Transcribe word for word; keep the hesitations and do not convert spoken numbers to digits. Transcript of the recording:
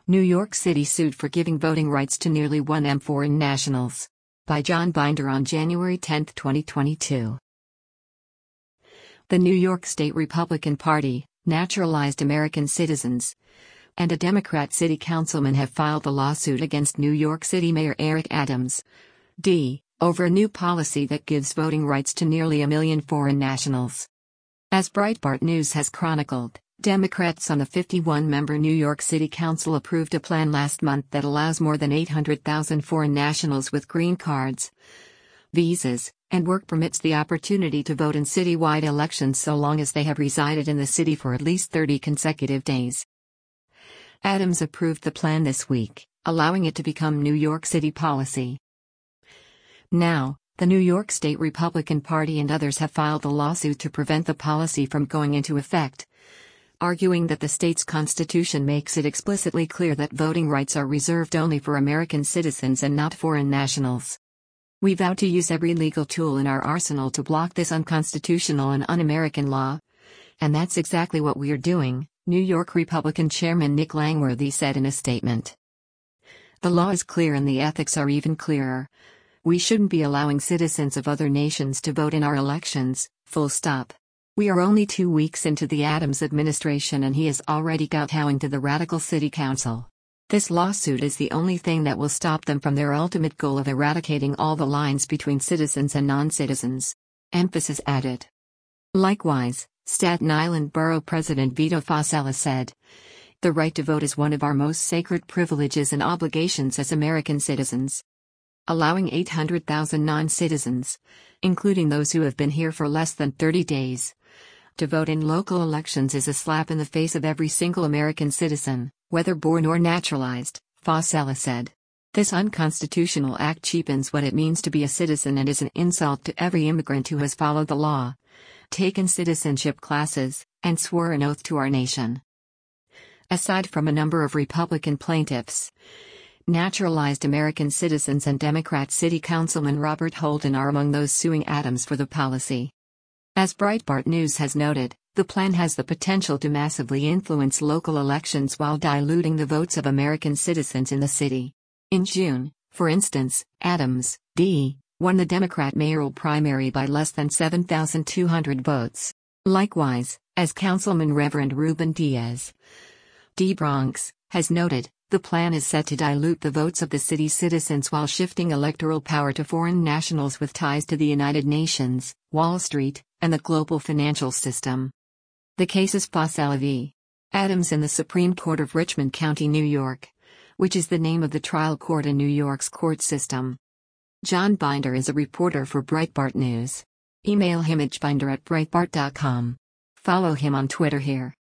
New York City sued for giving voting rights to nearly one million foreign nationals. By John Binder on January tenth, twenty twenty-two. The New York State Republican Party, naturalized American citizens, and a Democrat city councilman have filed a lawsuit against New York City Mayor Eric Adams, D, over a new policy that gives voting rights to nearly a million foreign nationals. As Breitbart News has chronicled, Democrats on the fifty-one member New York City Council approved a plan last month that allows more than eight hundred thousand foreign nationals with green cards, visas, and work permits the opportunity to vote in citywide elections so long as they have resided in the city for at least thirty consecutive days. Adams approved the plan this week, allowing it to become New York City policy. Now, the New York State Republican Party and others have filed a lawsuit to prevent the policy from going into effect, arguing that the state's constitution makes it explicitly clear that voting rights are reserved only for American citizens and not foreign nationals. We vow to use every legal tool in our arsenal to block this unconstitutional and un-American law. And that's exactly what we're doing, New York Republican Chairman Nick Langworthy said in a statement. The law is clear and the ethics are even clearer. We shouldn't be allowing citizens of other nations to vote in our elections, full stop. We are only two weeks into the Adams administration and he is already kowtowing to the radical city council. This lawsuit is the only thing that will stop them from their ultimate goal of eradicating all the lines between citizens and non-citizens. Emphasis added. Likewise, Staten Island Borough President Vito Fossella said, "The right to vote is one of our most sacred privileges and obligations as American citizens. Allowing eight hundred thousand non-citizens, including those who have been here for less than thirty days, to vote in local elections is a slap in the face of every single American citizen, whether born or naturalized," Fossella said. "This unconstitutional act cheapens what it means to be a citizen and is an insult to every immigrant who has followed the law, taken citizenship classes, and swore an oath to our nation." Aside from a number of Republican plaintiffs, naturalized American citizens and Democrat City Councilman Robert Holden are among those suing Adams for the policy. As Breitbart News has noted, the plan has the potential to massively influence local elections while diluting the votes of American citizens in the city. In June, for instance, Adams, D, won the Democrat mayoral primary by less than seven thousand two hundred votes. Likewise, as Councilman Reverend Ruben Diaz, D. Bronx, has noted, the plan is set to dilute the votes of the city's citizens while shifting electoral power to foreign nationals with ties to the United Nations, Wall Street, and the global financial system. The case is Fossella v. Adams in the Supreme Court of Richmond County, New York, which is the name of the trial court in New York's court system. John Binder is a reporter for Breitbart News. Email him at binder at breitbart dot com. Follow him on Twitter here.